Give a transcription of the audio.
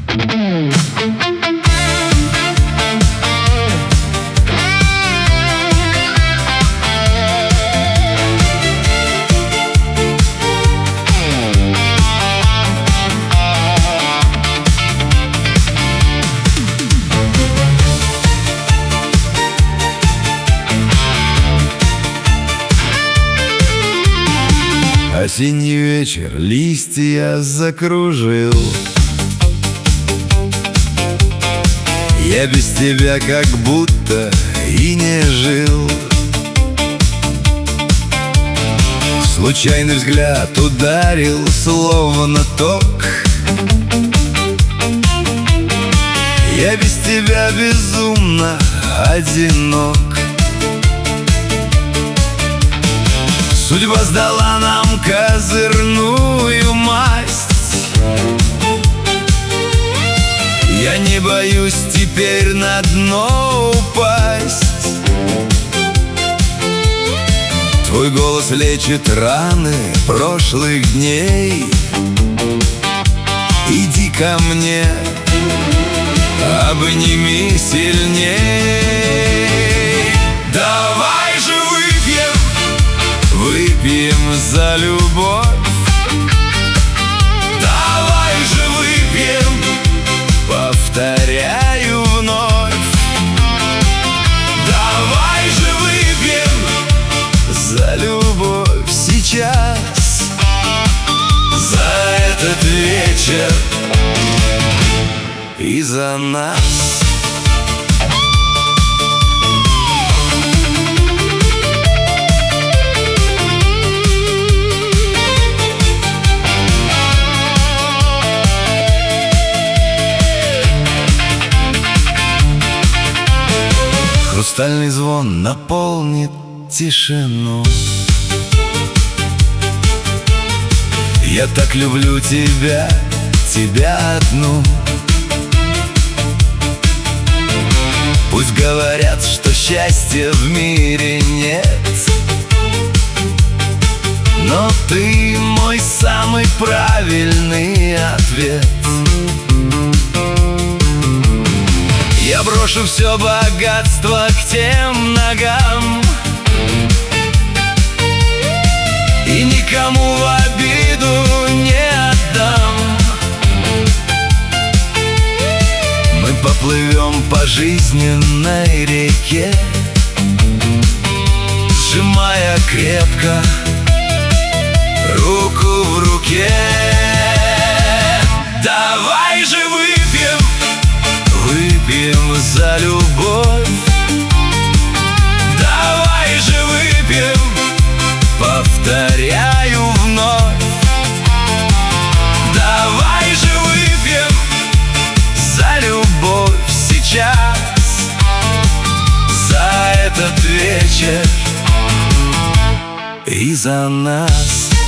Осенний вечер, листья закружил. Я без тебя как будто и не жил. Случайный взгляд ударил, словно ток. Я без тебя безумно одинок. Судьба сдала нам козырную масть. Я не боюсь теперь на дно упасть. Твой голос лечит раны прошлых дней. Иди ко мне, обними сильней. Давай же выпьем за любовь. Давай же выпьем, повторяю вновь. Давай же выпьем за любовь сейчас, за этот вечер и за нас. Хрустальный звон наполнит тишину. Я так люблю тебя, тебя одну. Пусть говорят, что счастья в мире нет, но ты мой самый правильный ответ. Я брошу все богатство к тем ногам и никому в обиду не отдам. Мы поплывем по жизненной реке, сжимая крепко руку в руке. Давай же выпьем за любовь. Давай же выпьем, повторяю вновь. Давай же выпьем за любовь сейчас, за этот вечер и за нас.